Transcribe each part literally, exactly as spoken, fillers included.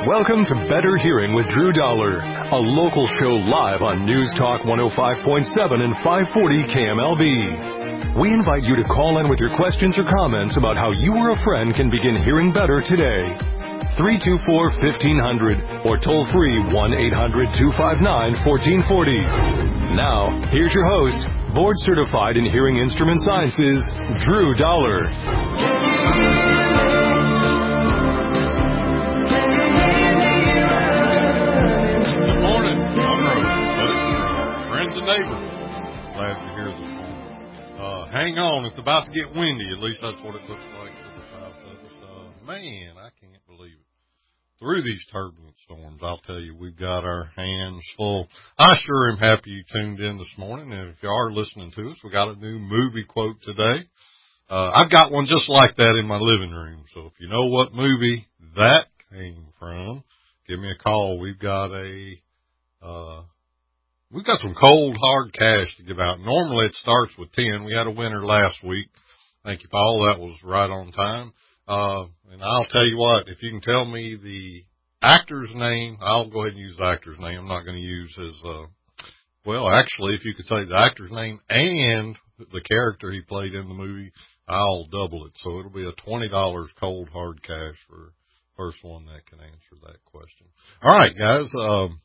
Welcome to Better Hearing with Drew Dollar, a local show live on News Talk one oh five point seven and five forty K M L B. We invite you to call in with your questions or comments about how you or a friend can begin hearing better today. three two four, one five zero zero or toll free one eight hundred, two five nine, one four four zero. Now, here's your host, board certified in hearing instrument sciences, Drew Dollar. Neighbor. Glad you're here this morning. Uh, hang on, it's about to get windy. At least that's what it looks like to the south of us. Uh, man, I can't believe it. Through these turbulent storms, I'll tell you, we've got our hands full. I sure am happy you tuned in this morning. And if you are listening to us, we got a new movie quote today. Uh, I've got one just like that in my living room. So if you know what movie that came from, give me a call. We've got a, uh, We've got some cold, hard cash to give out. Normally it starts with ten. We had a winner last week. Thank you, Paul. That was right on time. Uh, and I'll tell you what, if you can tell me the actor's name, I'll go ahead and use the actor's name. I'm not going to use his, uh, well, actually, if you could say the actor's name and the character he played in the movie, I'll double it. So it'll be a twenty dollars cold, hard cash for first one that can answer that question. All right, guys. Um,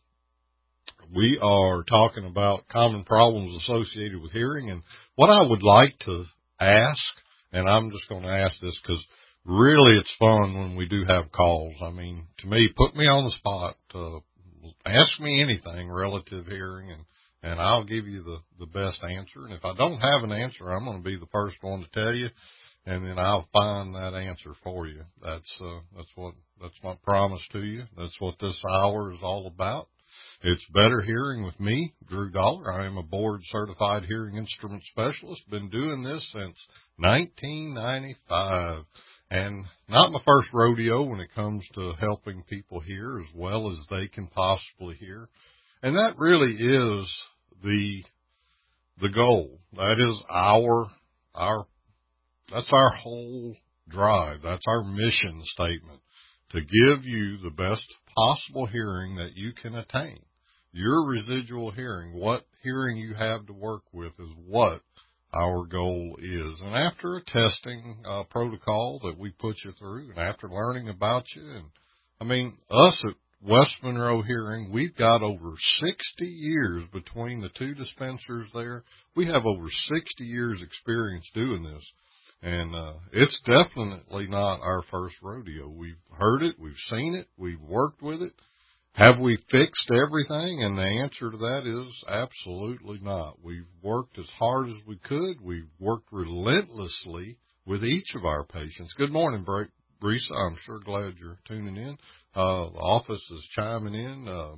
We are talking about common problems associated with hearing, and what I would like to ask, and I'm just going to ask this because really it's fun when we do have calls. I mean, to me, put me on the spot. Uh, ask me anything relative hearing, and, and I'll give you the, the best answer. And if I don't have an answer, I'm going to be the first one to tell you, and then I'll find that answer for you. That's uh, that's what that's my promise to you. That's what this hour is all about. It's Better Hearing with me, Drew Dollar. I am a board-certified hearing instrument specialist. Been doing this since nineteen ninety-five, and not my first rodeo when it comes to helping people hear as well as they can possibly hear. And that really is the the goal. That is our our that's our whole drive. That's our mission statement, to give you the best possible hearing that you can attain. Your residual hearing, what hearing you have to work with, is what our goal is. And after a testing uh, protocol that we put you through, and after learning about you, and I mean, us at West Monroe Hearing, we've got over sixty years between the two dispensers there. We have over sixty years experience doing this. And uh, it's definitely not our first rodeo. We've heard it. We've seen it. We've worked with it. Have we fixed everything? And the answer to that is absolutely not. We've worked as hard as we could. We've worked relentlessly with each of our patients. Good morning, Brisa. I'm sure glad you're tuning in. Uh, the office is chiming in. Uh,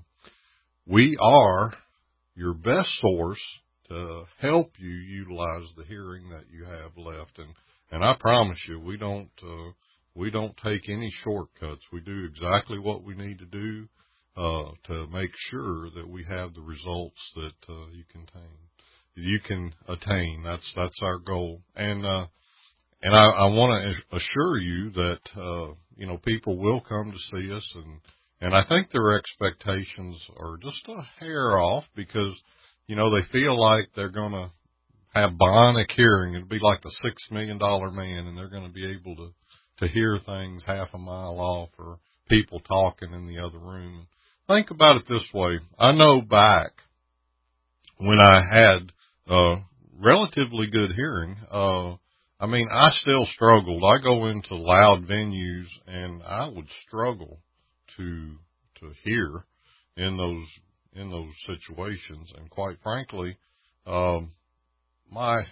we are your best source to help you utilize the hearing that you have left. And And I promise you, we don't, uh, we don't take any shortcuts. We do exactly what we need to do, uh, to make sure that we have the results that, uh, you can attain, you can attain. That's, that's our goal. And, uh, and I, I want to assure you that, uh, you know, people will come to see us, and, and I think their expectations are just a hair off because, you know, they feel like they're going to have bionic hearing. It'll be like the six million dollar man, and they're going to be able to, to hear things half a mile off, or people talking in the other room. Think about it this way. I know back when I had, uh, relatively good hearing, uh, I mean, I still struggled. I go into loud venues and I would struggle to, to hear in those, in those situations. And quite frankly, um, My,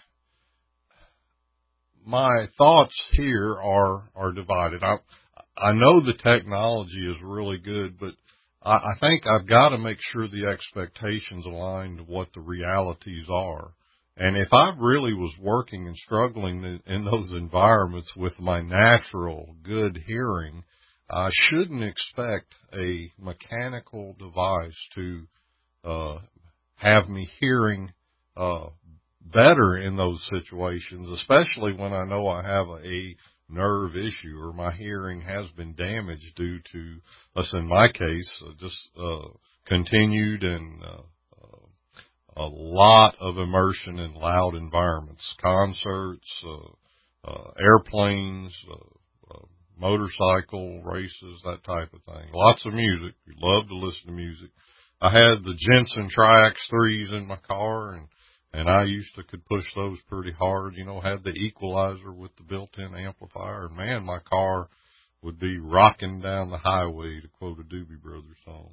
my thoughts here are, are divided. I, I know the technology is really good, but I, I think I've got to make sure the expectations align to what the realities are. And if I really was working and struggling in, in those environments with my natural good hearing, I shouldn't expect a mechanical device to, uh, have me hearing, uh, better in those situations, especially when I know I have a nerve issue, or my hearing has been damaged due to, let's in my case, uh, just uh, continued and uh, uh, a lot of immersion in loud environments, concerts, uh, uh, airplanes, uh, uh, motorcycle races, that type of thing. Lots of music. We love to listen to music. I had the Jensen Tri-X threes in my car, and And I used to could push those pretty hard, you know, had the equalizer with the built-in amplifier. And, man, my car would be rocking down the highway, to quote a Doobie Brothers song.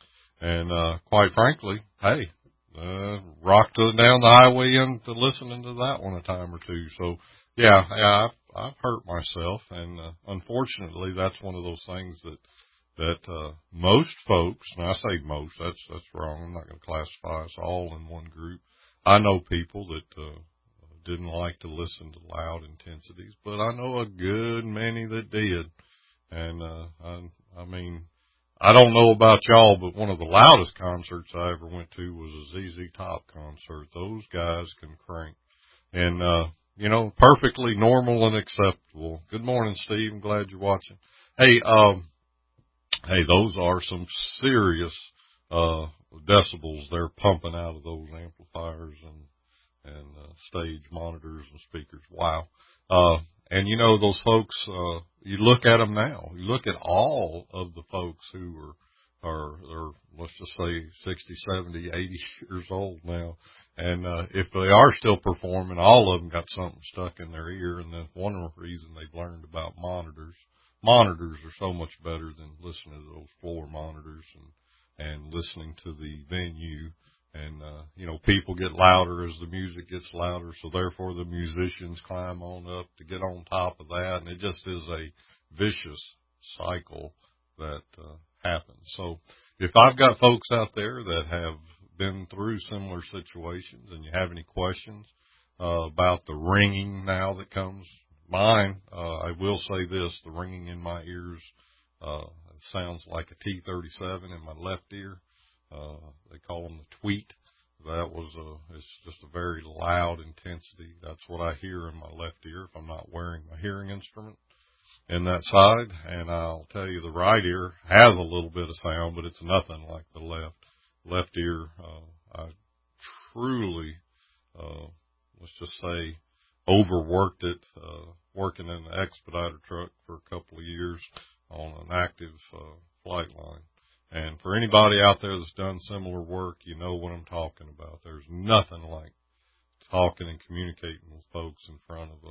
And uh, quite frankly, hey, uh, rocked down the highway into listening to that one a time or two. So, yeah, yeah I've, I've hurt myself. And uh, unfortunately, that's one of those things that that uh, most folks, and I say most, that's, that's wrong. I'm not going to classify us all in one group. I know people that uh, didn't like to listen to loud intensities, but I know a good many that did. And, uh, I, I mean, I don't know about y'all, but one of the loudest concerts I ever went to was a Z Z Top concert. Those guys can crank. And, uh, you know, perfectly normal and acceptable. Good morning, Steve. I'm glad you're watching. Hey, um, hey, those are some serious, uh, decibels they're pumping out of those amplifiers and and uh, stage monitors and speakers. Wow. Uh, and you know those folks. Uh, you look at them now. You look at all of the folks who are are, are let's just say sixty, seventy, eighty years old now, and uh, if they are still performing, all of them got something stuck in their ear. And then one reason they've learned about monitors. Monitors are so much better than listening to those floor monitors and. and listening to the venue. And, uh, you know, people get louder as the music gets louder, so therefore the musicians climb on up to get on top of that, and it just is a vicious cycle that uh, happens. So if I've got folks out there that have been through similar situations and you have any questions uh, about the ringing now that comes, mine, uh, I will say this, the ringing in my ears, uh, sounds like a T thirty-seven in my left ear. Uh, they call them the tweet. That was a, it's just a very loud intensity. That's what I hear in my left ear if I'm not wearing my hearing instrument in that side. And I'll tell you the right ear has a little bit of sound, but it's nothing like the left. Left ear, uh, I truly, uh, let's just say overworked it, uh, working in the expediter truck for a couple of years on an active uh, flight line. And for anybody out there that's done similar work, you know what I'm talking about. There's nothing like talking and communicating with folks in front of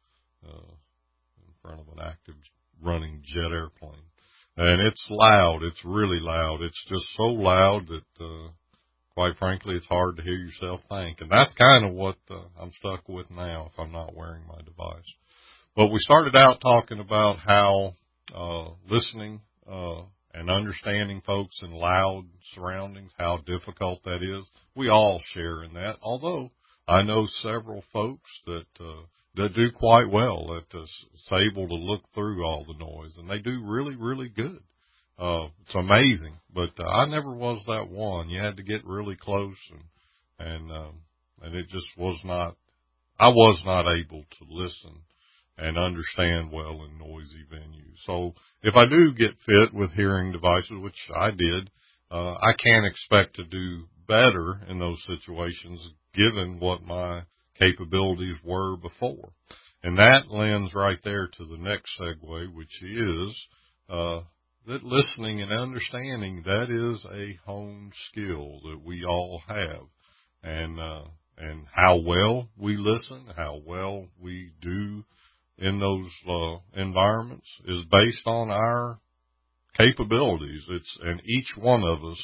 a uh, in front of an active running jet airplane. And it's loud. It's really loud. It's just so loud that, uh, quite frankly, it's hard to hear yourself think. And that's kind of what uh, I'm stuck with now if I'm not wearing my device. But we started out talking about how Uh, listening, uh, and understanding folks in loud surroundings, how difficult that is. We all share in that, although I know several folks that, uh, that do quite well, that is able to look through all the noise, and they do really, really good. Uh, it's amazing, but uh, I never was that one. You had to get really close, and, and, um, and it just was not, I was not able to listen and understand well in noisy venues. So if I do get fit with hearing devices, which I did, uh, I can't expect to do better in those situations given what my capabilities were before. And that lends right there to the next segue, which is, uh, that listening and understanding, that is a honed skill that we all have. And, uh, and how well we listen, how well we do in those uh, environments is based on our capabilities. It's, and each one of us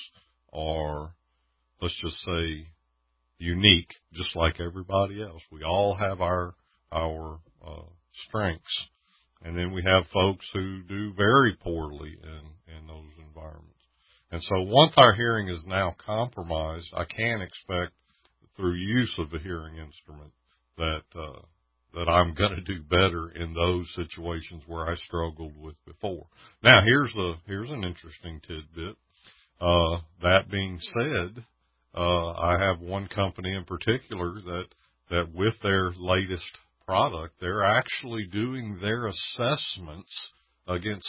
are, let's just say, unique, just like everybody else. We all have our, our, uh, strengths. And then we have folks who do very poorly in, in those environments. And so once our hearing is now compromised, I can't expect through use of a hearing instrument that, uh, that I'm going to do better in those situations where I struggled with before. Now, here's a, here's an interesting tidbit. Uh, that being said, uh, I have one company in particular that, that with their latest product, they're actually doing their assessments against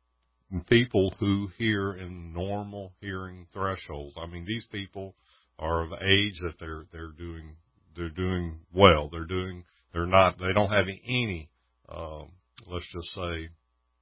people who hear in normal hearing thresholds. I mean, these people are of age that they're they're doing they're doing well. They're doing they're not they don't have any um, let's just say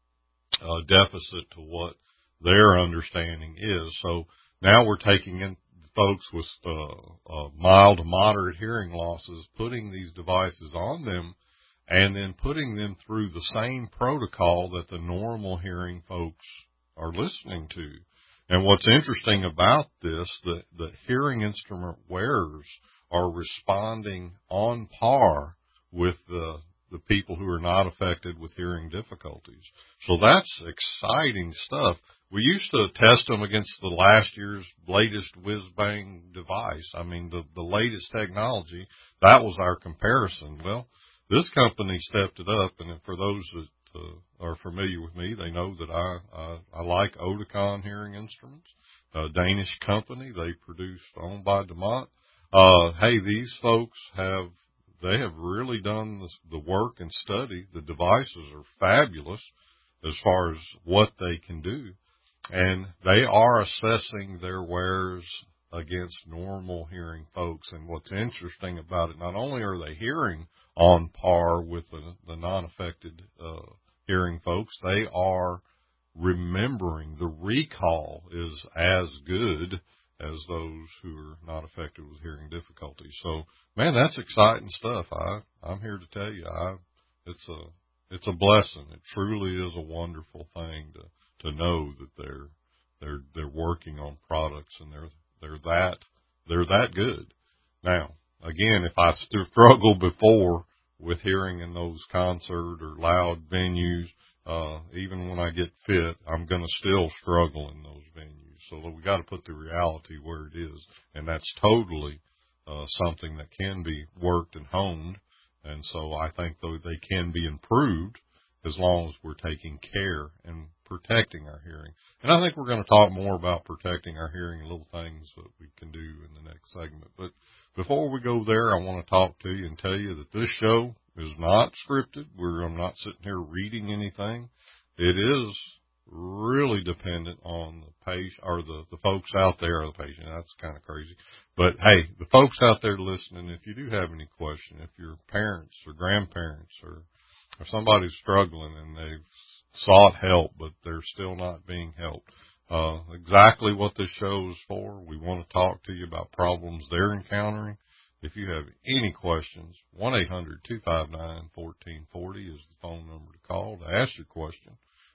uh, deficit to what their understanding is. So now we're taking in folks with uh, uh, mild to moderate hearing losses, putting these devices on them, and then putting them through the same protocol that the normal hearing folks are listening to. And what's interesting about this, that the hearing instrument wearers are responding on par with the the people who are not affected with hearing difficulties. So that's exciting stuff. We used to test them against the last year's latest whiz-bang device. I mean, the, the latest technology, that was our comparison. Well, this company stepped it up, and for those that uh, are familiar with me, they know that I, I, I like Oticon hearing instruments, a Danish company. They produced, owned by DeMott. Uh, hey, these folks have, they have really done this, the work and study. The devices are fabulous as far as what they can do. And they are assessing their wearers against normal hearing folks. And what's interesting about it, not only are they hearing on par with the, the non-affected uh, hearing folks, they are remembering. The recall is as good as those who are not affected with hearing difficulties. So, man, that's exciting stuff. I, I'm here to tell you, I, it's a, it's a blessing. It truly is a wonderful thing to, to know that they're, they're, they're working on products and they're, they're that, they're that good. Now, again, if I struggled before with hearing in those concert or loud venues, uh, even when I get fit, I'm going to still struggle in those venues. So we got to put the reality where it is, and that's totally uh, something that can be worked and honed. And so I think though they can be improved as long as we're taking care and protecting our hearing. And I think we're going to talk more about protecting our hearing and little things that we can do in the next segment. But before we go there, I want to talk to you and tell you that this show is not scripted. We're, I'm not sitting here reading anything. It is really dependent on the patient or the, the folks out there or the patient. That's kind of crazy. But hey, the folks out there listening, if you do have any question, if your parents or grandparents or, or somebody's struggling and they've sought help, but they're still not being helped, uh, exactly what this show is for. We want to talk to you about problems they're encountering. If you have any questions, one eight hundred two five nine one four four zero is the phone number to call to ask your question,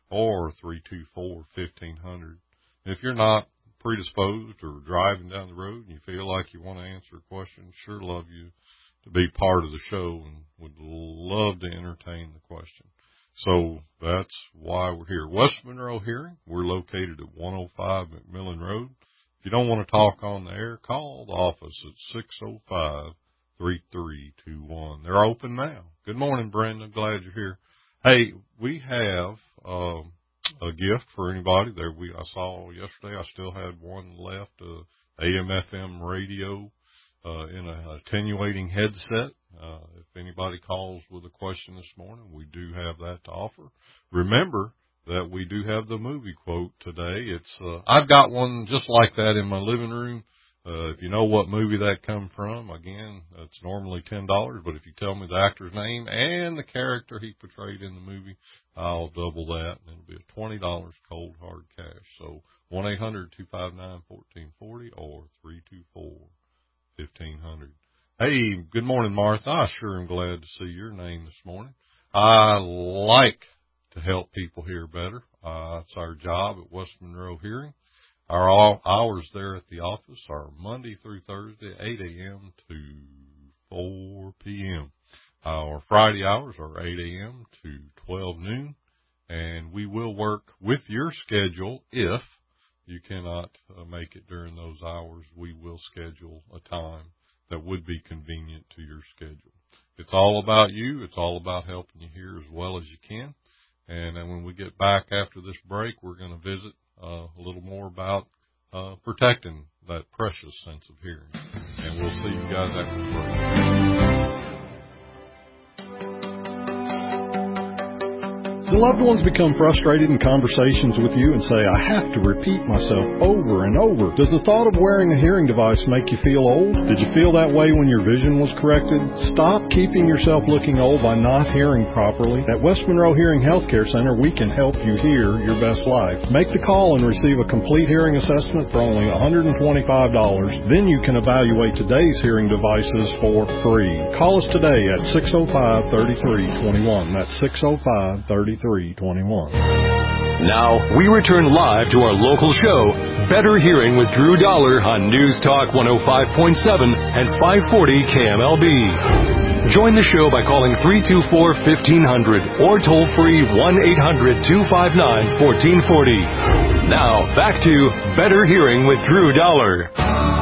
or three two four, one five zero zero. If you're not predisposed or driving down the road and you feel like you want to answer a question, sure love you to be part of the show and would love to entertain the question. So that's why we're here. West Monroe Hearing, we're located at one oh five McMillan Road. If you don't want to talk on the air, call the office at six oh five, three three two one. They're open now. Good morning, Brenda. Glad you're here. Hey, we have um, a gift for anybody. There, we I saw yesterday. I still had one left. Uh, A M F M radio uh, in a attenuating headset. Uh, if anybody calls with a question this morning, we do have that to offer. Remember that we do have the movie quote today. It's uh, I've got one just like that in my living room. Uh, if you know what movie that come from, again, it's normally ten dollars, but if you tell me the actor's name and the character he portrayed in the movie, I'll double that, and it'll be a twenty dollars cold hard cash. So one eight hundred two five nine one four four zero or three two four, one five zero zero. Hey, good morning, Martha. I sure am glad to see your name this morning. I like to help people hear better. Uh, it's our job at West Monroe Hearing. Our hours there at the office are Monday through Thursday, eight a.m. to four p.m. Our Friday hours are eight a.m. to twelve noon, and we will work with your schedule. If you cannot uh, make it during those hours, we will schedule a time that would be convenient to your schedule. It's all about you. It's all about helping you hear as well as you can. And then when we get back after this break, we're going to visit uh, a little more about uh, protecting that precious sense of hearing. And we'll see you guys after the break. loved ones become frustrated in conversations with you and say, I have to repeat myself over and over. Does the thought of wearing a hearing device make you feel old? Did you feel that way when your vision was corrected? Stop keeping yourself looking old by not hearing properly. At West Monroe Hearing Healthcare Center, we can help you hear your best life. Make the call and receive a complete hearing assessment for only one hundred twenty-five dollars. Then you can evaluate today's hearing devices for free. Call us today at six oh five, thirty-three twenty-one. That's six oh five, thirty-three twenty-one. Now, we return live to our local show, Better Hearing with Drew Dollar on News Talk one oh five point seven and five forty K M L B. Join the show by calling three two four, one five zero zero or toll free one eight hundred, two five nine, one four four zero. Now, back to Better Hearing with Drew Dollar.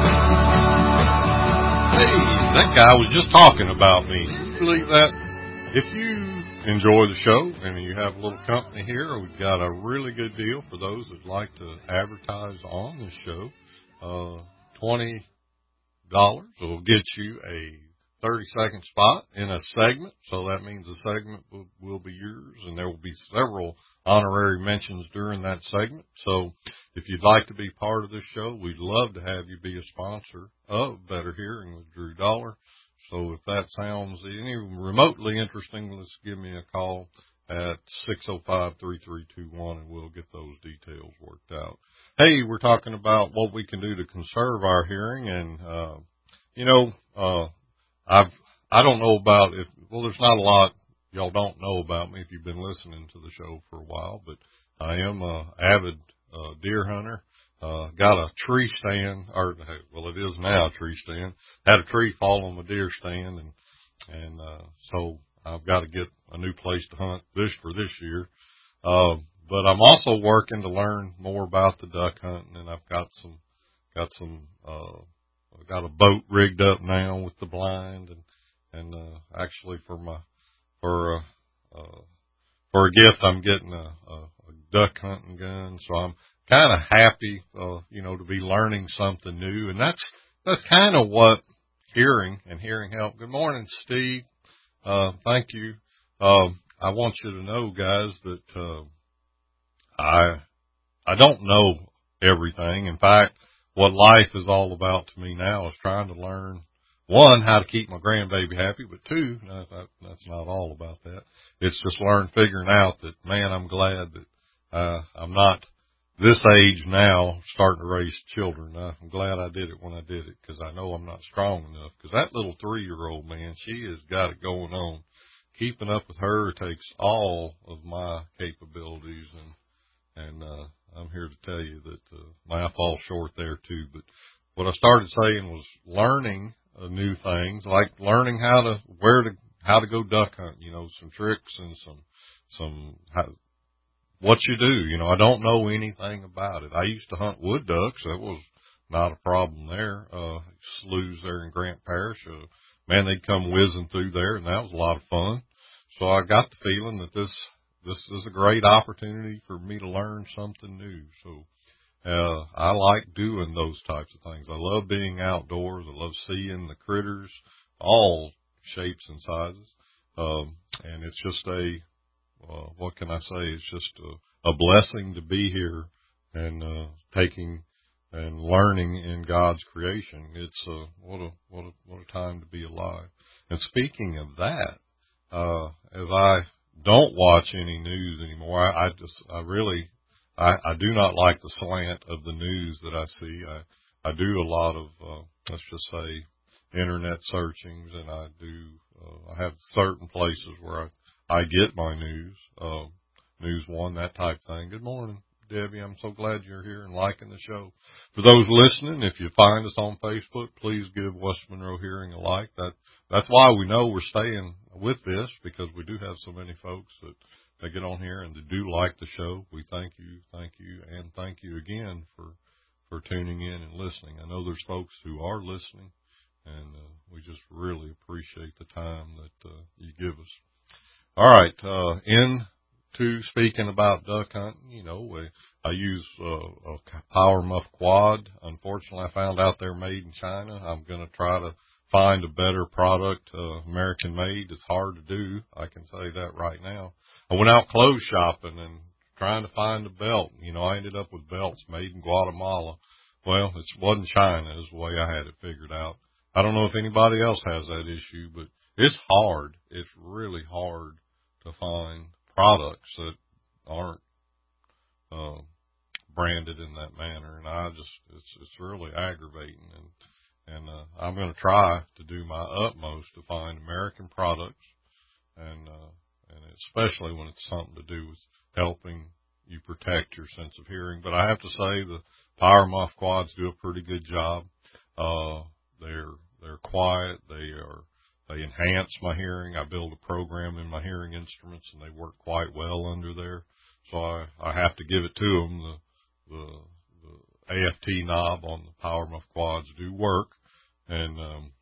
Hey, that guy was just talking about me. Can you believe that? If you enjoy the show and you have a little company here, we've got a really good deal for those that like to advertise on this show. Uh, twenty dollars will get you a thirty second spot in a segment. So that means the segment will, will be yours, and there will be several honorary mentions during that segment. So if you'd like to be part of this show, we'd love to have you be a sponsor of Better Hearing with Drew Dollar. So if that sounds any remotely interesting, let's give me a call at six oh five, three three two one, and we'll get those details worked out. Hey, we're talking about what we can do to conserve our hearing, and, uh, you know, uh, I've, I don't know about if, well, there's not a lot y'all don't know about me if you've been listening to the show for a while, but I am a avid, uh, deer hunter. Uh, got a tree stand, or, well, it is now a tree stand. Had a tree fall on my deer stand, and, and, uh, so I've got to get a new place to hunt this for this year. Uh, but I'm also working to learn more about the duck hunting, and I've got some, got some, uh, I've got a boat rigged up now with the blind, and, and, uh, actually for my, for, uh, uh, for a gift, I'm getting a, a, a duck hunting gun, so I'm kind of happy, uh, you know, to be learning something new. And that's, that's kind of what hearing and hearing help. Good morning, Steve. Uh, thank you. Um, I want you to know, guys, that, uh, I, I don't know everything. In fact, what life is all about to me now is trying to learn, one, how to keep my grandbaby happy, but two, no, that, that's not all about that. It's just learn figuring out that, man, I'm glad that, uh, I'm not this age now starting to raise children. I'm glad I did it when I did it, because I know I'm not strong enough, because that little three-year-old, man, she has got it going on. Keeping up with her takes all of my capabilities, and, and, uh, I'm here to tell you that, uh, I fall short there too. But what I started saying was learning uh, new things, like learning how to, where to, how to go duck hunting, you know, some tricks and some, some, how, what you do. You know, I don't know anything about it. I used to hunt wood ducks. That was not a problem there. Uh, sloughs there in Grant Parish. Uh, man, they'd come whizzing through there, and that was a lot of fun. So I got the feeling that this, this is a great opportunity for me to learn something new. So, uh, I like doing those types of things. I love being outdoors. I love seeing the critters, all shapes and sizes. Um, and it's just a, Uh, what can I say? It's just a, a blessing to be here and, uh, taking and learning in God's creation. It's, uh, what a, what a, what a time to be alive. And speaking of that, uh, as I don't watch any news anymore, I, I just, I really, I, I do not like the slant of the news that I see. I, I do a lot of, uh, let's just say internet searchings, and I do, uh, I have certain places where I, I get my news, uh, News One, that type thing. Good morning, Debbie. I'm so glad you're here and liking the show. For those listening, if you find us on Facebook, please give West Monroe Hearing a like. That, that's why we know we're staying with this, because we do have so many folks that, that get on here and they do like the show. We thank you, thank you, and thank you again for, for tuning in and listening. I know there's folks who are listening, and, uh, we just really appreciate the time that, uh, you give us. All right, uh, into speaking about duck hunting, you know, we, I use uh, a Power Muff quad. Unfortunately, I found out they're made in China. I'm going to try to find a better product, uh, American made. It's hard to do. I can say that right now. I went out clothes shopping and trying to find a belt. You know, I ended up with belts made in Guatemala. Well, it wasn't China is the way I had it figured out. I don't know if anybody else has that issue, but it's hard. It's really hard to find products that aren't, uh, branded in that manner. And I just, it's, it's really aggravating. And, and, uh, I'm going to try to do my utmost to find American products and, uh, and especially when it's something to do with helping you protect your sense of hearing. But I have to say the Power Muff Quads do a pretty good job. Uh, they're, they're quiet. They are, they enhance my hearing. I build a program in my hearing instruments and they work quite well under there. So I, I have to give it to them. The, the, the A F T knob on the Power Muff Quads do work, and, um,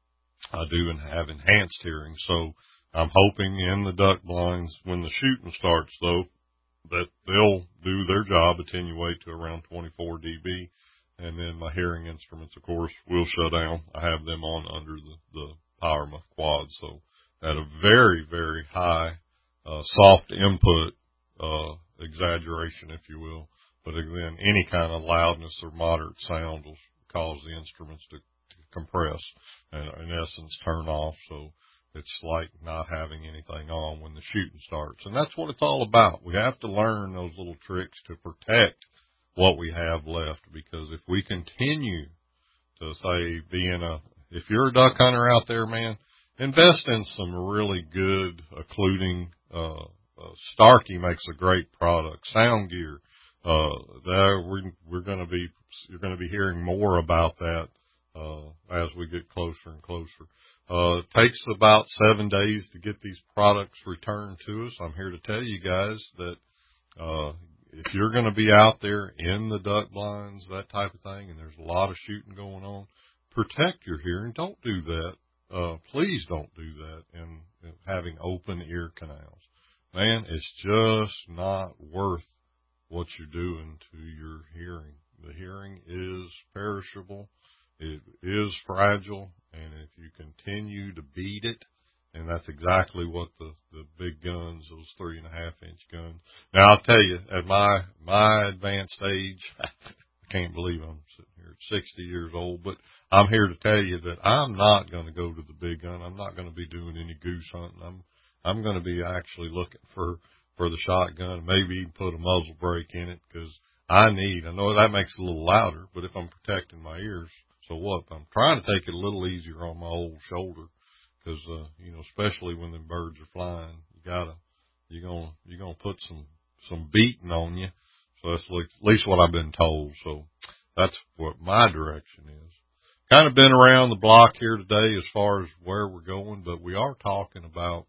I do and have enhanced hearing. So I'm hoping in the duck blinds when the shooting starts though, that they'll do their job, attenuate to around twenty-four decibels, and then my hearing instruments, of course, will shut down. I have them on under the, the Power Muff Quad, so at a very, very high, uh, soft input, uh, exaggeration, if you will. But again, any kind of loudness or moderate sound will cause the instruments to, to compress and, in essence, turn off. So it's like not having anything on when the shooting starts. And that's what it's all about. We have to learn those little tricks to protect what we have left, because if we continue to say being a, if you're a duck hunter out there, man, invest in some really good occluding, uh, uh Starkey makes a great product. Sound Gear, uh, there we're, we're going to be, you're going to be hearing more about that, uh, as we get closer and closer. Uh, it takes about seven days to get these products returned to us. I'm here to tell you guys that, uh, if you're going to be out there in the duck blinds, that type of thing, and there's a lot of shooting going on, protect your hearing. Don't do that. Uh, please don't do that in, in having open ear canals. Man, it's just not worth what you're doing to your hearing. The hearing is perishable. It is fragile. And if you continue to beat it, and that's exactly what the, the big guns, those three and a half inch guns. Now I'll tell you, at my, my advanced age, I can't believe I'm sitting here at sixty years old, but I'm here to tell you that I'm not going to go to the big gun. I'm not going to be doing any goose hunting. I'm, I'm going to be actually looking for, for the shotgun, maybe even put a muzzle brake in it, because I need, I know that makes it a little louder, but if I'm protecting my ears, so what? I'm trying to take it a little easier on my old shoulder. Cause, uh, you know, especially when the birds are flying, you gotta, you're gonna, you're gonna put some, some beating on you. So that's at least what I've been told. So that's what my direction is. Kind of been around the block here today as far as where we're going, but we are talking about,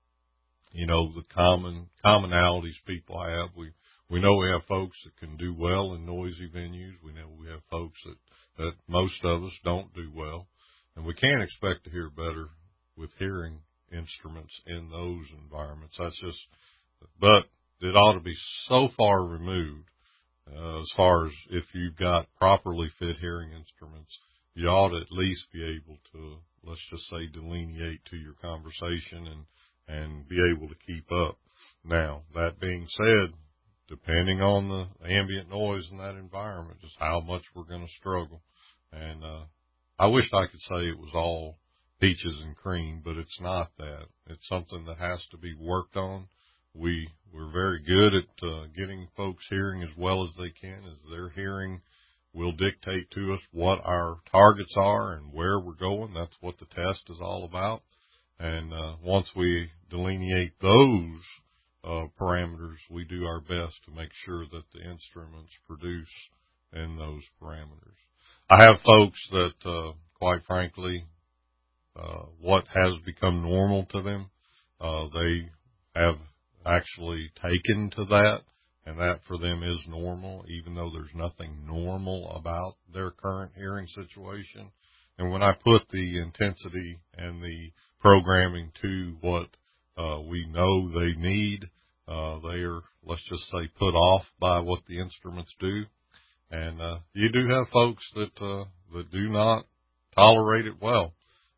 you know, the common, commonalities people have. We, we know we have folks that can do well in noisy venues. We know we have folks that, that most of us don't do well, and we can't expect to hear better with hearing instruments in those environments. That's just, but it ought to be so far removed, uh, as far as if you've got properly fit hearing instruments, you ought to at least be able to, let's just say, delineate to your conversation and, and be able to keep up. Now, that being said, depending on the ambient noise in that environment, just how much we're going to struggle. And, uh, I wish I could say it was all peaches and cream, but it's not that. It's something that has to be worked on. We, we're very good at uh, getting folks hearing as well as they can, as their hearing will dictate to us what our targets are and where we're going. That's what the test is all about. And uh, once we delineate those uh, parameters, we do our best to make sure that the instruments produce in those parameters. I have folks that, uh, quite frankly, Uh, what has become normal to them, uh, they have actually taken to that, and that for them is normal, even though there's nothing normal about their current hearing situation. And when I put the intensity and the programming to what, uh, we know they need, uh, they are, let's just say, put off by what the instruments do. And, uh, you do have folks that, uh, that do not tolerate it well.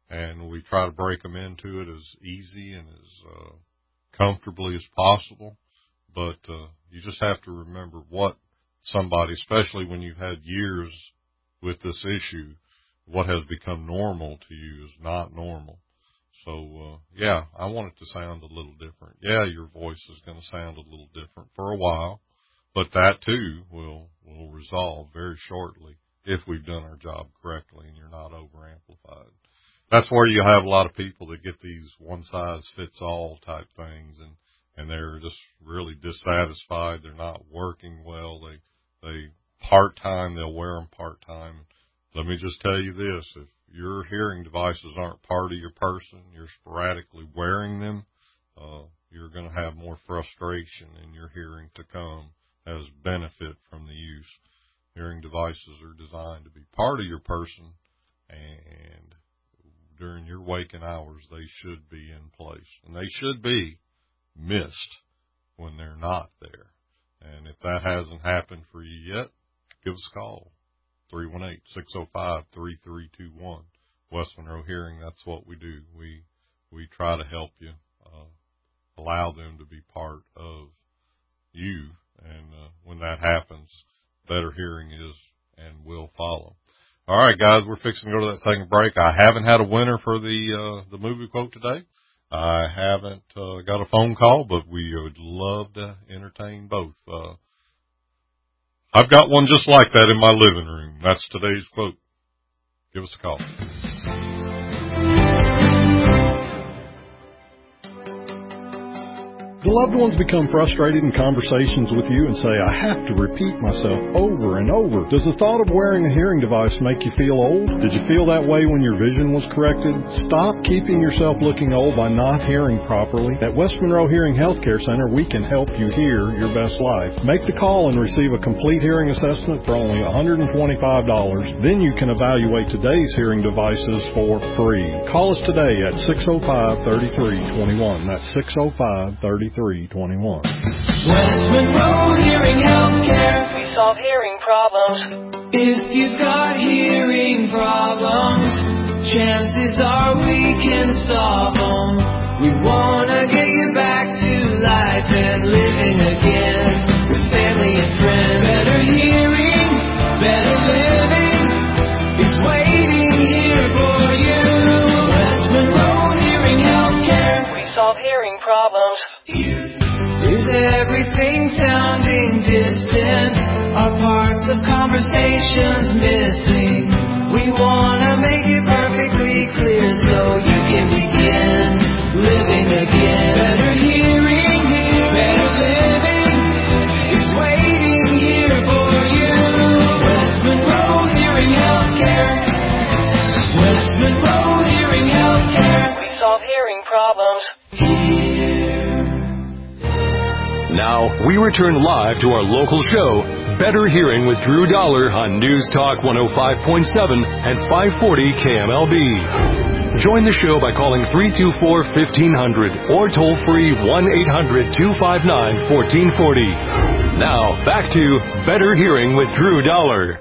and we try to break them into it as easy and as uh, comfortably as possible. But uh, you just have to remember what somebody, especially when you've had years with this issue, what has become normal to you is not normal. So, uh, yeah, I want it to sound a little different. Yeah, your voice is going to sound a little different for a while, but that too will, will resolve very shortly if we've done our job correctly and you're not over amplified. That's where you have a lot of people that get these one size fits all type things, and, and they're just really dissatisfied. They're not working well. They, they part time, they'll wear them part time. Let me just tell you this, if your hearing devices aren't part of your person, you're sporadically wearing them, uh, you're going to have more frustration in your hearing to come as benefit from the use. Hearing devices are designed to be part of your person, and during your waking hours, they should be in place. And they should be missed when they're not there. And if that hasn't happened for you yet, give us a call. three one eight, six oh five, three three two one. West Monroe Hearing, that's what we do. We we try to help you, uh, allow them to be part of you. And uh, when that happens, better hearing is and will follow. All right, guys, we're fixing to go to that second break. I haven't had a winner for the uh, the movie quote today. I haven't uh, got a phone call, but we would love to entertain both. Uh, I've got one just like that in my living room. That's today's quote. Give us a call. Do loved ones become frustrated in conversations with you and say, I have to repeat myself over and over? Does the thought of wearing a hearing device make you feel old? Did you feel that way when your vision was corrected? Stop keeping yourself looking old by not hearing properly. At West Monroe Hearing Healthcare Center, we can help you hear your best life. Make the call and receive a complete hearing assessment for only one hundred twenty-five dollars. Then you can evaluate today's hearing devices for free. Call us today at six oh five, thirty-three twenty-one. That's six oh five, thirty-three twenty-one. West Monroe Hearing Healthcare. We solve hearing problems. If you've got hearing problems, chances are we can solve them. We want to get you back to life and living again with family and friends. Better hearing, better living is waiting here for you. West Monroe Hearing Healthcare. We solve hearing problems. Is everything sounding distant? Are parts of conversations missing? We want to make it perfectly clear so you can begin living again. Better hearing, better living is waiting here for you. West Monroe Hearing Healthcare. West Monroe Hearing Healthcare. We solve hearing problems here. Now, we return live to our local show, Better Hearing with Drew Dollar on News Talk one oh five point seven and five forty K M L B. Join the show by calling three two four, fifteen hundred or toll free one eight hundred, two five nine, one four four zero. Now, back to Better Hearing with Drew Dollar.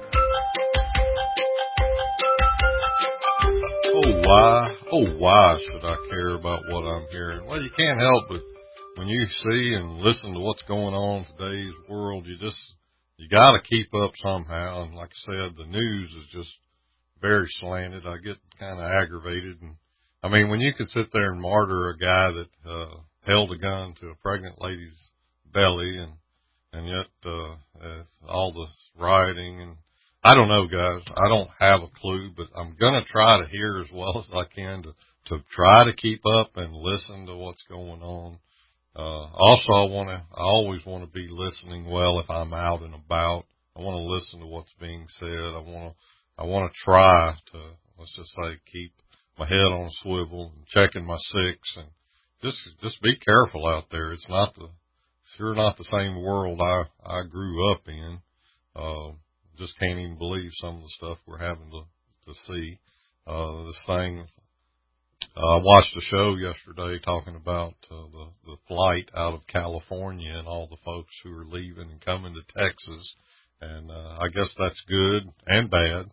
Oh, why, oh, why should I care about what I'm hearing? Well, you can't help but when you see and listen to what's going on in today's world, you just, you got to keep up somehow. And like I said, the news is just very slanted. I get kind of aggravated. And I mean, when you could sit there and martyr a guy that uh, held a gun to a pregnant lady's belly, and and yet uh, uh, all the rioting, and I don't know, guys. I don't have a clue, but I'm gonna try to hear as well as I can to to try to keep up and listen to what's going on. Uh, also, I want to, I always want to be listening well if I'm out and about. I want to listen to what's being said. I want to, I want to try to, let's just say, keep my head on a swivel and checking my six, and just, just be careful out there. It's not the, it's sure not the same world I, I grew up in. Uh, just can't even believe some of the stuff we're having to, to see. Uh, this thing, Uh, I watched a show yesterday talking about uh, the, the flight out of California and all the folks who are leaving and coming to Texas. And uh, I guess that's good and bad.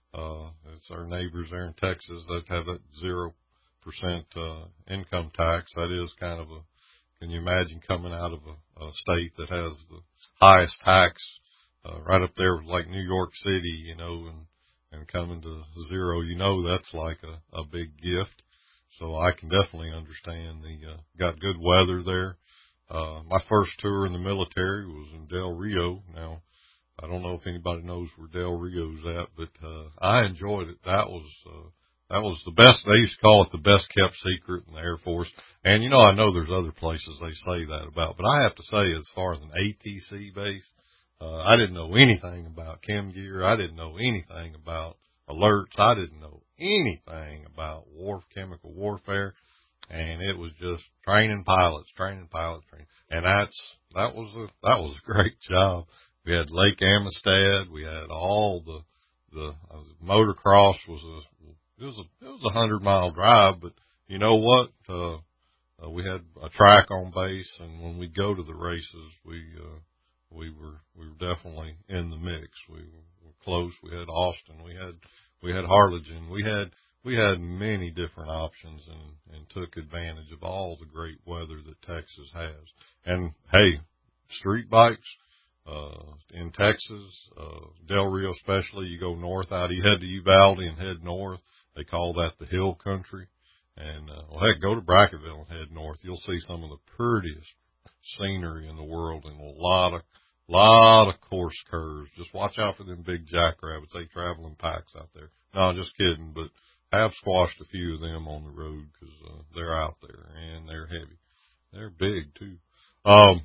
Uh, it's our neighbors there in Texas that have that zero percent uh, income tax. That is kind of a, can you imagine coming out of a, a state that has the highest tax uh, right up there with like New York City, you know, and, and coming to zero, you know, that's like a, a big gift. So I can definitely understand the, uh, got good weather there. Uh, my first tour in the military was in Del Rio. Now, I don't know if anybody knows where Del Rio's at, but, uh, I enjoyed it. That was, uh, that was the best. They used to call it the best kept secret in the Air Force. And, you know, I know there's other places they say that about, but I have to say, as far as an A T C base, uh, I didn't know anything about chem gear. I didn't know anything about alerts. I didn't know anything about war, chemical warfare. And it was just training pilots, training pilots, training. And that's, that was a, that was a great job. We had Lake Amistad. We had all the, the, uh, motocross was a, it was a, it was a hundred mile drive, but you know what? Uh, uh, we had a track on base, and when we go to the races, we, uh, we were, we were definitely in the mix. We were close. We had Austin. We had, we had Harlingen. We had, we had many different options and, and took advantage of all the great weather that Texas has. And hey, street bikes, uh, in Texas, uh, Del Rio especially, you go north out, you head to Uvalde and head north. They call that the hill country. And, uh, well, heck, go to Brackettville and head north. You'll see some of the prettiest scenery in the world and a lot of, lot of course curves. Just watch out for them big jackrabbits. They travel in packs out there. No, just kidding, but I've squashed a few of them on the road because, uh, they're out there and they're heavy. They're big too. Um,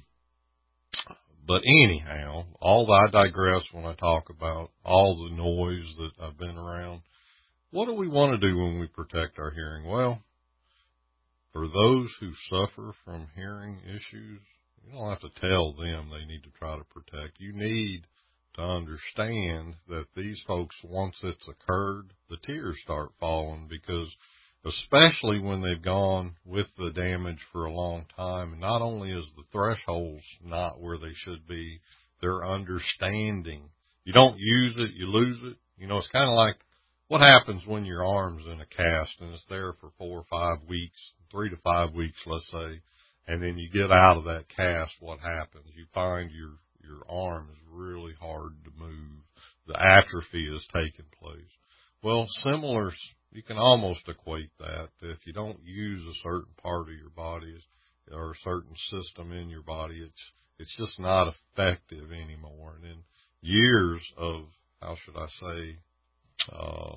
but anyhow, all the, I digress when I talk about all the noise that I've been around. What do we want to do when we protect our hearing? Well, for those who suffer from hearing issues, you don't have to tell them they need to try to protect. You need to understand that these folks, once it's occurred, the tears start falling because especially when they've gone with the damage for a long time, and not only is the thresholds not where they should be, their understanding. You don't use it, you lose it. You know, it's kind of like, what happens when your arm's in a cast and it's there for four or five weeks, three to five weeks, let's say, and then you get out of that cast, what happens? You find your, your arm is really hard to move. The atrophy has taken place. Well, similar, you can almost equate that. If you don't use a certain part of your body or a certain system in your body, it's, it's just not effective anymore. And in years of, how should I say, Uh,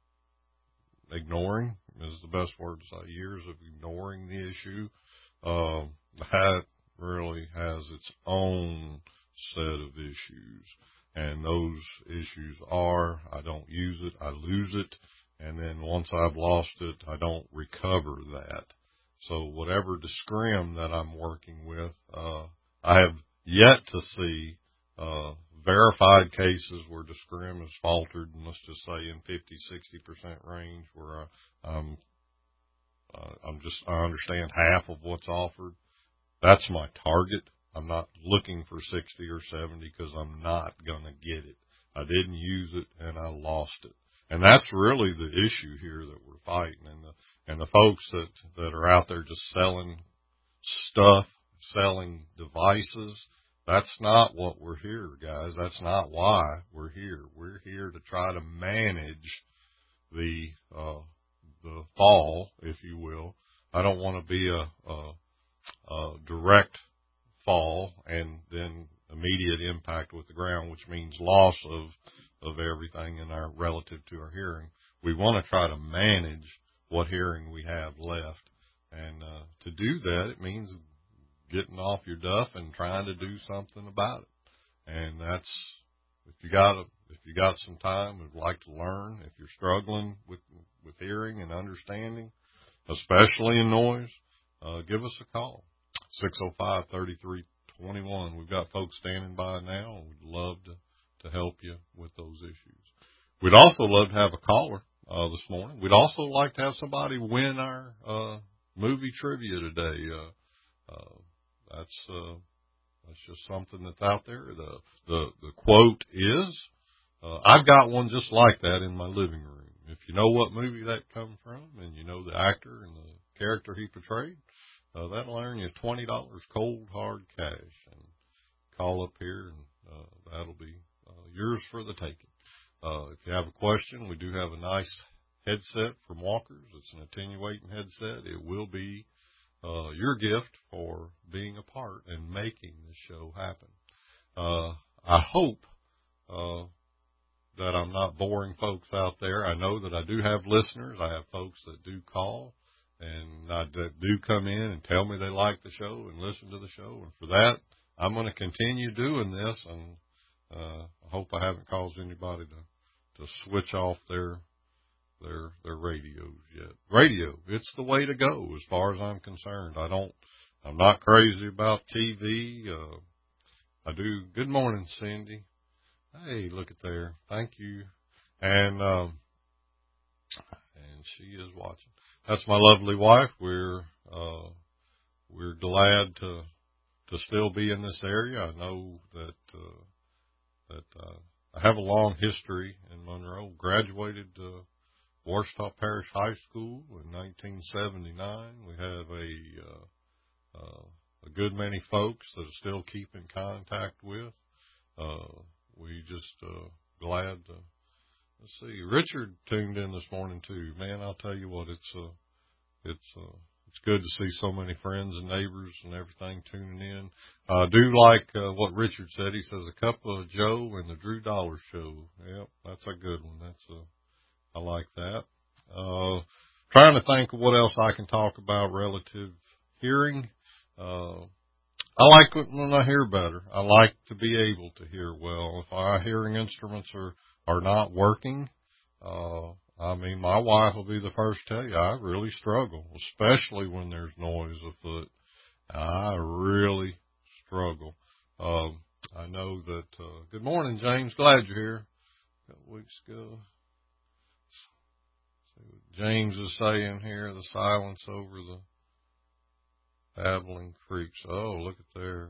ignoring is the best word to say. Years of ignoring the issue, uh, that really has its own set of issues. And those issues are, I don't use it, I lose it, and then once I've lost it, I don't recover that. So whatever discrim that I'm working with, uh, I have yet to see, uh, verified cases where discrim has faltered, and let's just say in fifty, sixty percent range where I, um, uh, I'm just, I understand half of what's offered. That's my target. I'm not looking for sixty or seventy because I'm not going to get it. I didn't use it and I lost it. And that's really the issue here that we're fighting. And the, and the folks that, that are out there just selling stuff, selling devices, that's not what we're here, guys. That's not why we're here. We're here to try to manage the, uh, the fall, if you will. I don't want to be a, a, a direct fall and then immediate impact with the ground, which means loss of, of everything in our relative to our hearing. We want to try to manage what hearing we have left. And, uh, to do that, it means getting off your duff and trying to do something about it. And that's, if you got a, if you got some time, would like to learn, if you're struggling with, with hearing and understanding, especially in noise, uh, give us a call. six oh five, thirty-three twenty-one. We've got folks standing by now, and we'd love to, to help you with those issues. We'd also love to have a caller, uh, this morning. We'd also like to have somebody win our, uh, movie trivia today. Uh, uh, That's, uh, that's just something that's out there. The, the, the quote is, Uh, I've got one just like that in my living room. If you know what movie that come from and you know the actor and the character he portrayed, uh, that'll earn you twenty dollars cold hard cash. And call up here and uh, that'll be uh, yours for the taking. Uh, if you have a question, we do have a nice headset from Walker's. It's an attenuating headset. It will be uh, your gift for being a part and making this show happen. Uh, I hope uh, that I'm not boring folks out there. I know that I do have listeners. I have folks that do call and I, that do come in and tell me they like the show and listen to the show. And for that, I'm going to continue doing this, and uh, I hope I haven't caused anybody to, to switch off their their their radios yet. Radio, it's the way to go as far as I'm concerned. I don't, I'm not crazy about T V. Uh, I do. Good morning, Cindy. Hey, look at there. Thank you. And um, and she is watching. That's my lovely wife. We're uh, we're glad to to still be in this area. I know that uh, that uh, I have a long history in Monroe. Graduated uh, Ouachita Parish High School in nineteen seventy-nine. We have a uh, uh, a good many folks that I still keep in contact with. Uh, we just uh, glad to, let's see, Richard tuned in this morning too. Man, I'll tell you what, it's uh, it's uh, it's good to see so many friends and neighbors and everything tuning in. I uh, do like uh, what Richard said. He says a cup of Joe and the Drew Dollar Show. Yep, that's a good one. That's a, I like that. Uh, trying to think of what else I can talk about relative hearing. Uh, I like it when I hear better. I like to be able to hear well. If our hearing instruments are, are not working, uh, I mean, my wife will be the first to tell you, I really struggle, especially when there's noise afoot. I really struggle. Um, I know that, uh, good morning, James. Glad you're here. A couple weeks ago. See what James is saying here, the silence over the babbling creeks. Oh, look at there.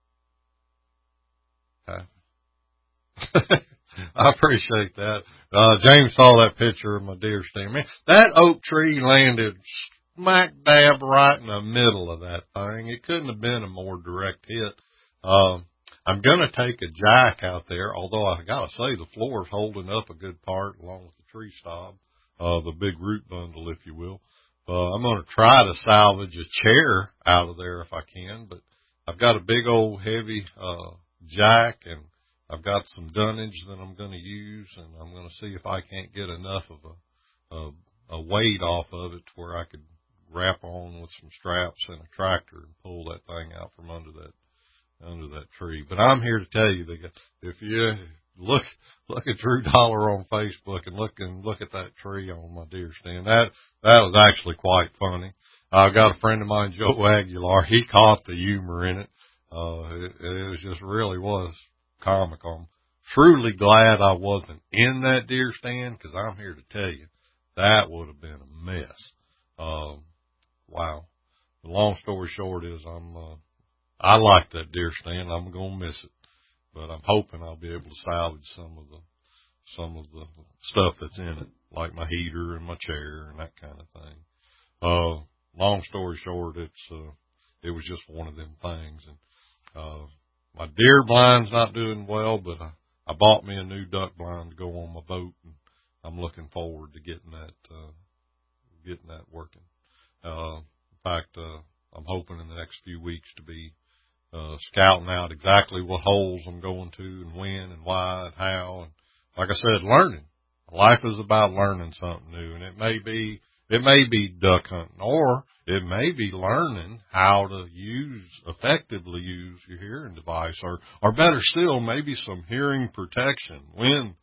I appreciate that. Uh, James saw that picture of my deer stand. Man, that oak tree landed smack dab right in the middle of that thing. It couldn't have been a more direct hit. Um, I'm going to take a jack out there, although I got to say the floor is holding up a good part along with the tree stub, uh, the big root bundle, if you will. Uh, I'm going to try to salvage a chair out of there if I can, but I've got a big old heavy, uh, jack, and I've got some dunnage that I'm going to use, and I'm going to see if I can't get enough of a, a, a weight off of it to where I could wrap on with some straps and a tractor and pull that thing out from under that, under that tree. But I'm here to tell you that if you look, look at Drew Dollar on Facebook and look and look at that tree on my deer stand. That, that was actually quite funny. I've got a friend of mine, Joe Aguilar. He caught the humor in it. Uh, it, it was just really was comical. I'm truly glad I wasn't in that deer stand, because I'm here to tell you that would have been a mess. Um, wow. The long story short is I'm, uh, I like that deer stand. I'm going to miss it. But I'm hoping I'll be able to salvage some of the, some of the stuff that's in it, like my heater and my chair and that kind of thing. Uh, long story short, it's, uh, it was just one of them things. And, uh, my deer blind's not doing well, but I, I bought me a new duck blind to go on my boat, and I'm looking forward to getting that, uh, getting that working. Uh, in fact, uh, I'm hoping in the next few weeks to be Uh, scouting out exactly what holes I'm going to and when and why and how. And like I said, learning. Life is about learning something new, and it may be, it may be duck hunting, or it may be learning how to use, effectively use your hearing device, or, or better still, maybe some hearing protection. When,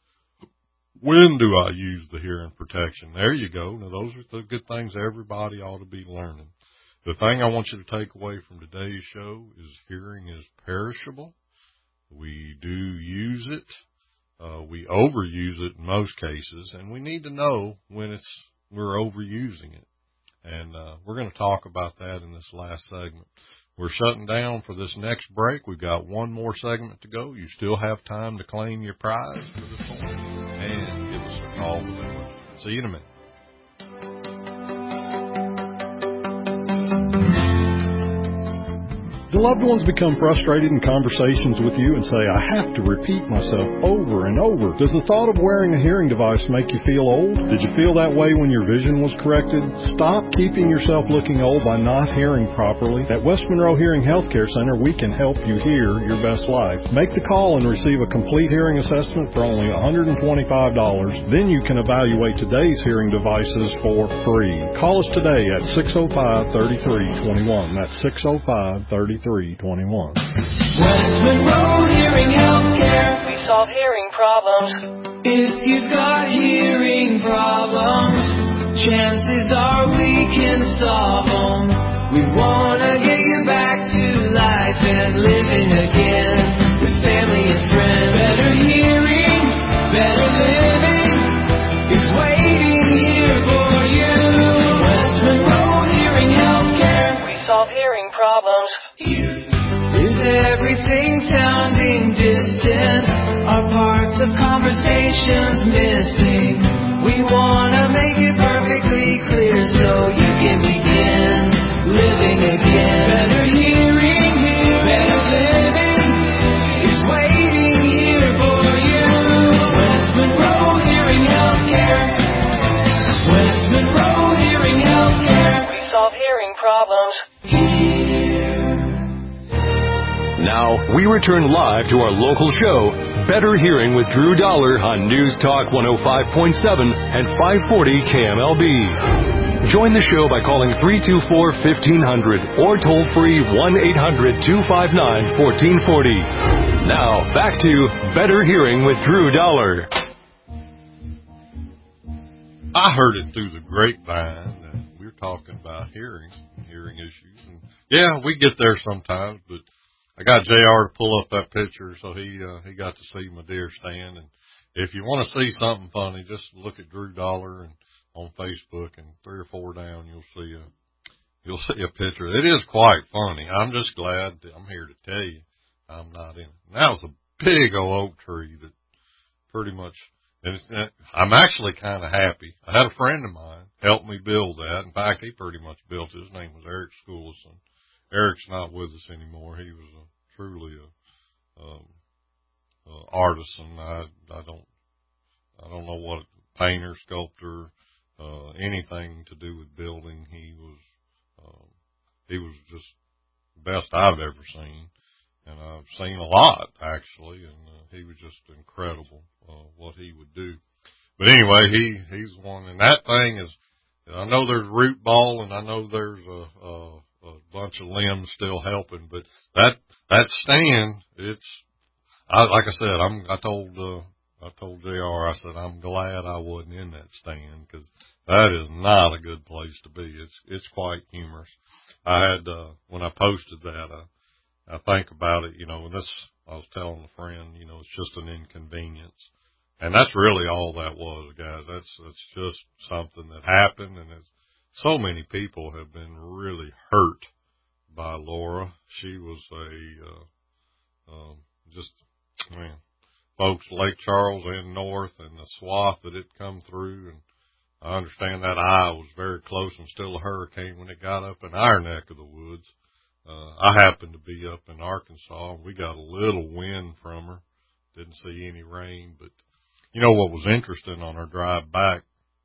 when do I use the hearing protection? There you go. Now those are the good things everybody ought to be learning. The thing I want you to take away from today's show is hearing is perishable. We do use it. Uh, we overuse it in most cases, and we need to know when it's, we're overusing it. And, uh, we're going to talk about that in this last segment. We're shutting down for this next break. We've got one more segment to go. You still have time to claim your prize for this morning. us a call with a question. See you in a minute. Do loved ones become frustrated in conversations with you and say, I have to repeat myself over and over? Does the thought of wearing a hearing device make you feel old? Did you feel that way when your vision was corrected? Stop keeping yourself looking old by not hearing properly. At West Monroe Hearing Healthcare Center, we can help you hear your best life. Make the call and receive a complete hearing assessment for only one hundred twenty-five dollars. Then you can evaluate today's hearing devices for free. Call us today at six oh five, thirty-three twenty-one. That's six oh five, thirty-three twenty-one. West Monroe Hearing Healthcare. We solve hearing problems. If you've got hearing problems, chances are we can solve them. We want to get you back to life and living again with family and friends. Better hearing, better living is waiting here for you. West Monroe Hearing Healthcare. We solve hearing problems. Is everything sounding distant? Are parts of conversations missing? We want to make it perfectly clear so you can begin living again. Better hearing, better living is waiting here for you. West Monroe Hearing Healthcare. West Monroe Hearing Healthcare. We solve hearing problems. Now, we return live to our local show, Better Hearing with Drew Dollar on News Talk one oh five point seven and five forty K M L B. Join the show by calling three two four, fifteen hundred or toll free one eight hundred, two five nine, one four four zero. Now, back to Better Hearing with Drew Dollar. I heard it through the grapevine that we're talking about hearing, hearing issues. And yeah, we get there sometimes, but I got J R to pull up that picture, so he uh, he got to see my deer stand. And if you want to see something funny, just look at Drew Dollar and on Facebook, and three or four down, you'll see a you'll see a picture. It is quite funny. I'm just glad that I'm here to tell you I'm not in it. And that was a big old oak tree that pretty much. And it's, I'm actually kind of happy. I had a friend of mine help me build that. In fact, he pretty much built it. His name was Eric Schoolison. Eric's not with us anymore. He was a, truly a, um, uh, artisan. I, I don't, I don't know what painter, sculptor, uh, anything to do with building. He was, um, he was just the best I've ever seen, and I've seen a lot actually. And uh, he was just incredible uh, what he would do. But anyway, he he's one, and that thing is. I know there's root ball, and I know there's a. a a bunch of limbs still helping, but that, that stand, it's, I, like I said, I'm, I told, uh, I told J R, I said, I'm glad I wasn't in that stand, because that is not a good place to be. It's, it's quite humorous. I had, uh, when I posted that, I, I think about it, you know, and this, I was telling a friend, you know, it's just an inconvenience. And that's really all that was, guys. That's, that's just something that happened, and it's, so many people have been really hurt by Laura. She was a, uh, um, just, man, folks, Lake Charles and north and the swath that it come through. And I understand that eye was very close and still a hurricane when it got up in our neck of the woods. Uh, I happened to be up in Arkansas, and we got a little wind from her. Didn't see any rain, but you know what was interesting on our drive back?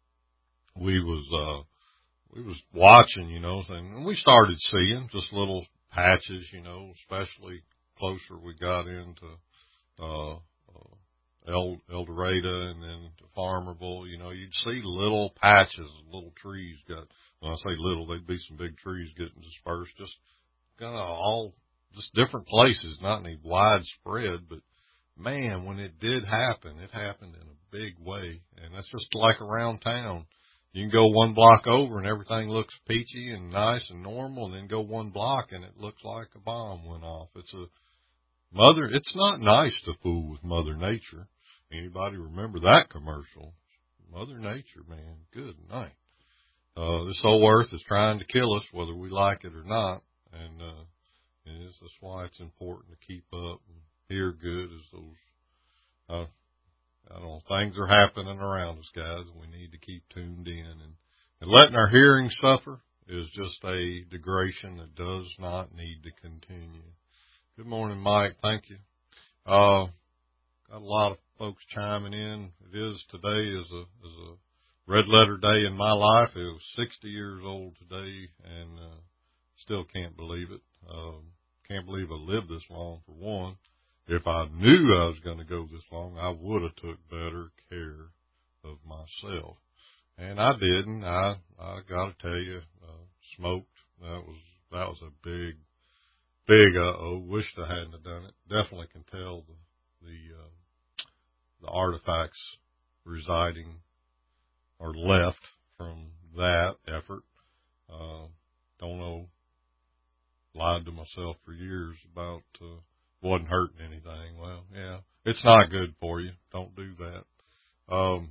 We was, uh, We was watching, you know, and we started seeing just little patches, you know, especially closer we got into uh, uh El, El Dorado and then to Farmerville. You know, you'd see little patches, little trees got. When I say little, they'd be some big trees getting dispersed, just kind of all just different places, not any widespread, but man, when it did happen, it happened in a big way, and that's just like around town. You can go one block over and everything looks peachy and nice and normal, and then go one block and it looks like a bomb went off. It's a mother. It's not nice to fool with Mother Nature. Anybody remember that commercial? Mother Nature, man, good night. Uh, this whole earth is trying to kill us, whether we like it or not, and uh, and it's, that's why it's important to keep up and hear good as those. Uh, I don't know, things are happening around us, guys, and we need to keep tuned in. And, and letting our hearing suffer is just a degradation that does not need to continue. Good morning, Mike. Thank you. Uh, got a lot of folks chiming in. It is today is a is a red letter day in my life. It was sixty years old today, and uh, still can't believe it. Um, can't believe I lived this long, for one. If I knew I was going to go this long, I would have took better care of myself. And I didn't. I, I got to tell you, uh, smoked. That was, that was a big, big uh-oh. Wished I hadn't have done it. Definitely can tell the, the, uh, the artifacts residing or left from that effort. Uh, don't know. Lied to myself for years about, uh, wasn't hurting anything. Well, yeah, it's not good for you. Don't do that. Um,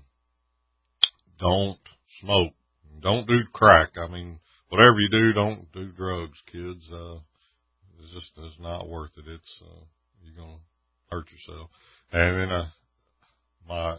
don't smoke. Don't do crack. I mean, whatever you do, don't do drugs, kids. Uh, it's just, it's not worth it. It's, uh, you're going to hurt yourself. And then, uh, my,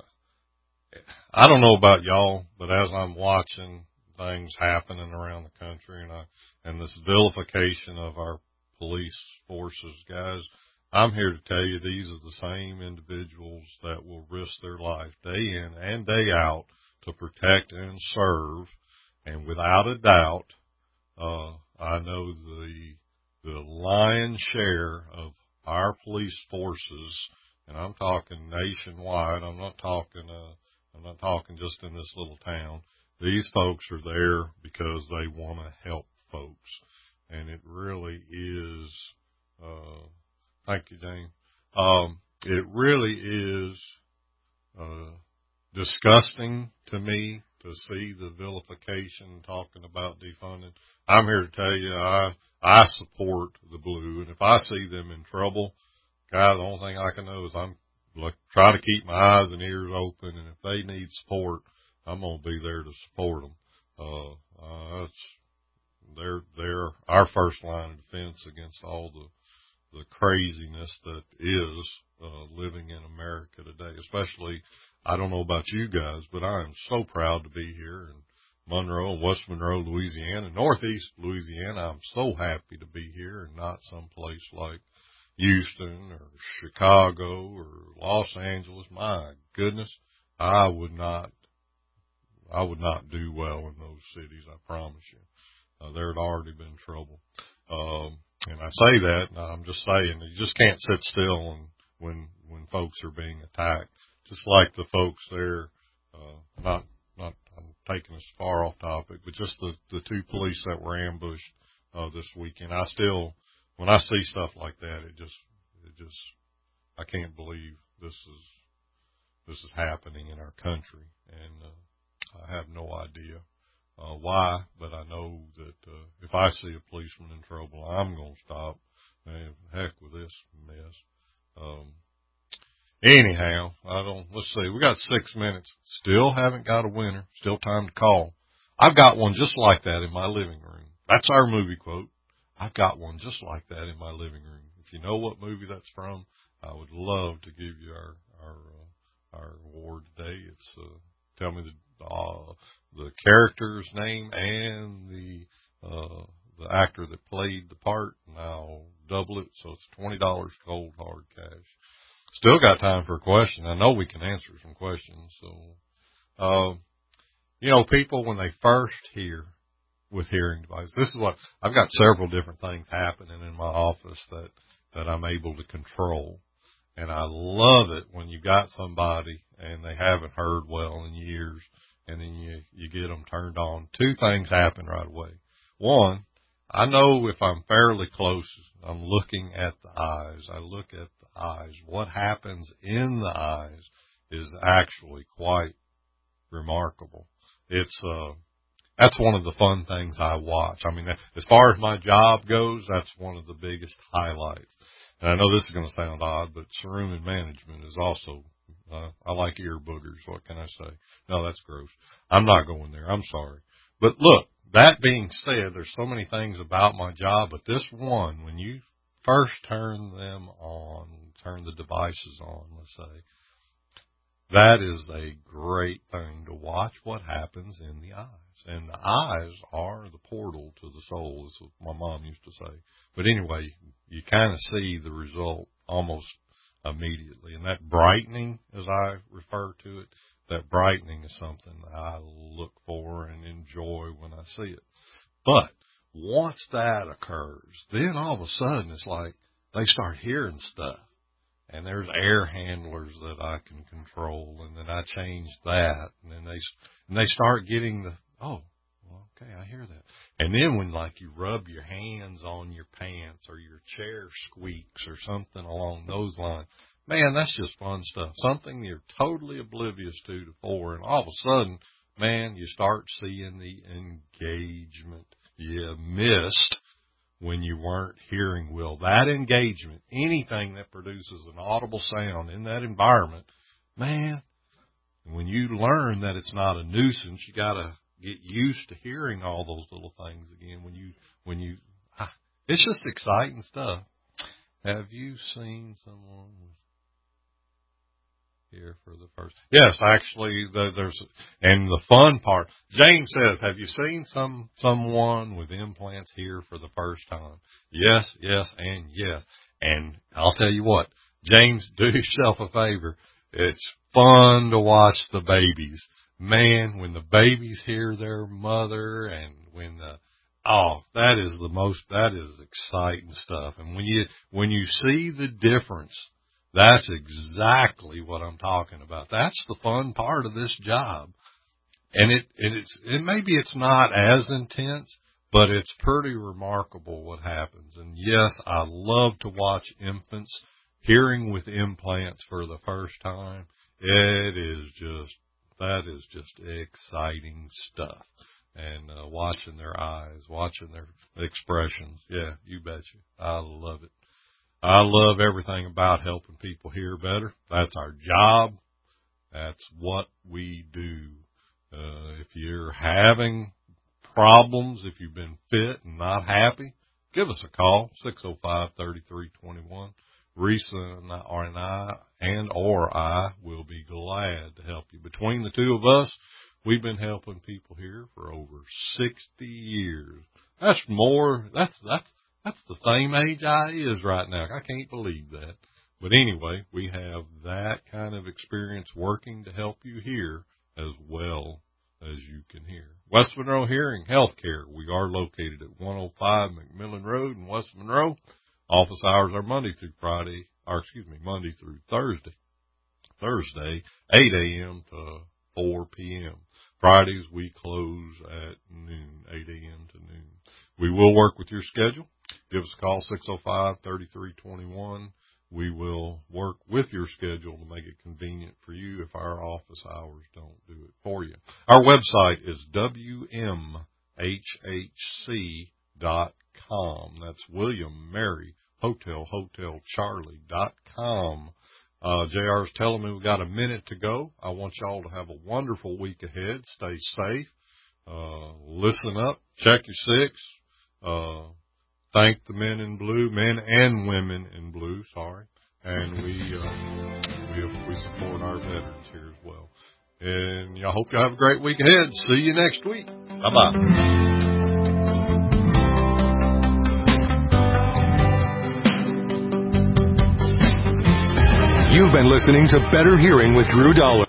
I don't know about y'all, but as I'm watching things happening around the country and I, and this vilification of our police forces, guys, I'm here to tell you these are the same individuals that will risk their life day in and day out to protect and serve. And without a doubt, uh, I know the, the lion's share of our police forces, and I'm talking nationwide. I'm not talking, uh, I'm not talking just in this little town. These folks are there because they want to help folks. And it really is, uh, thank you, Jane. Um, it really is, uh, disgusting to me to see the vilification talking about defunding. I'm here to tell you, I, I support the blue. And if I see them in trouble, God, the only thing I can know is I'm look, try to keep my eyes and ears open. And if they need support, I'm going to be there to support them. Uh, uh, that's, they're, they're our first line of defense against all the, the craziness that is uh, living in America today. Especially, I don't know about you guys, but I am so proud to be here in Monroe, West Monroe, Louisiana, Northeast Louisiana. I'm so happy to be here and not someplace like Houston or Chicago or Los Angeles. My goodness, I would not, I would not do well in those cities. I promise you. Uh, there had already been trouble. Um, And I say that, and I'm just saying, you just can't sit still when, when, when folks are being attacked. Just like the folks there, uh, not, not, I'm taking us far off topic, but just the, the two police that were ambushed, uh, this weekend. I still, when I see stuff like that, it just, it just, I can't believe this is, this is happening in our country. And, uh, I have no idea. Uh, why, but I know that, uh, if I see a policeman in trouble, I'm going to stop. And heck with this mess. Um, anyhow, I don't, let's see, we got six minutes. Still haven't got a winner. Still time to call. I've got one just like that in my living room. That's our movie quote. I've got one just like that in my living room. If you know what movie that's from, I would love to give you our, our, uh, our award today. It's, uh, tell me the, uh, the character's name and the, uh, the actor that played the part, and I'll double it. So it's twenty dollars cold hard cash. Still got time for a question. I know we can answer some questions. So, uh, you know, people, when they first hear with hearing devices, this is what, I've got several different things happening in my office that, that I'm able to control. And I love it when you got somebody and they haven't heard well in years, and then you, you get them turned on. Two things happen right away. One, I know if I'm fairly close, I'm looking at the eyes. I look at the eyes. What happens in the eyes is actually quite remarkable. It's, uh, that's one of the fun things I watch. I mean, as far as my job goes, that's one of the biggest highlights. And I know this is going to sound odd, but cerumen management is also, uh, I like ear boogers. What can I say? No, that's gross. I'm not going there. I'm sorry. But look, that being said, there's so many things about my job, but this one, when you first turn them on, turn the devices on, let's say, that is a great thing to watch what happens in the eyes. And the eyes are the portal to the soul, is what my mom used to say. But anyway, you kind of see the result almost immediately. And that brightening, as I refer to it, that brightening is something I look for and enjoy when I see it. But once that occurs, then all of a sudden it's like they start hearing stuff. And there's air handlers that I can control, and then I change that, and then they and they start getting the, oh, well, okay, I hear that. And then when, like, you rub your hands on your pants or your chair squeaks or something along those lines, man, that's just fun stuff. Something you're totally oblivious to before, and all of a sudden, man, you start seeing the engagement you missed when you weren't hearing well. That engagement, anything that produces an audible sound in that environment, man, when you learn that it's not a nuisance, you got to get used to hearing all those little things again. When you, when you, ah, it's just exciting stuff. Have you seen someone here for the first? Yes, actually, there's, and the fun part, James says, have you seen some, someone with implants here for the first time? Yes, yes, and yes. And I'll tell you what, James, do yourself a favor. It's fun to watch the babies. Man, when the babies hear their mother, and when the, oh, that is the most, that is exciting stuff. And when you, when you see the difference, that's exactly what I'm talking about. That's the fun part of this job. And it, and it's, and maybe it's not as intense, but it's pretty remarkable what happens. And yes, I love to watch infants hearing with implants for the first time. It is just, that is just exciting stuff. And uh, watching their eyes, watching their expressions. Yeah, you betcha. I love it. I love everything about helping people hear better. That's our job. That's what we do. Uh, if you're having problems, if you've been fit and not happy, give us a call, six oh five, three three two one. Risa and I, and or I will be glad to help you. Between the two of us, we've been helping people here for over sixty years. That's more, that's, that's, that's the same age I is right now. I can't believe that. But anyway, we have that kind of experience working to help you hear as well as you can hear. West Monroe Hearing Healthcare. We are located at one oh five McMillan Road in West Monroe. Office hours are Monday through Friday, or excuse me, Monday through Thursday. Thursday, eight a.m. to four p.m. Fridays, we close at noon, eight a.m. to noon. We will work with your schedule. Give us a call, six oh five, three three two one. We will work with your schedule to make it convenient for you if our office hours don't do it for you. Our website is W M H H C dot com. That's William Mary Hotel Hotel Charlie dot com. Uh, J R's telling me we got a minute to go. I want y'all to have a wonderful week ahead. Stay safe. Uh, listen up. Check your six. Uh, thank the men in blue, men and women in blue, sorry. And we, uh, we, we support our veterans here as well. And I hope you have a great week ahead. See you next week. Bye-bye. You've been listening to Better Hearing with Drew Dollar.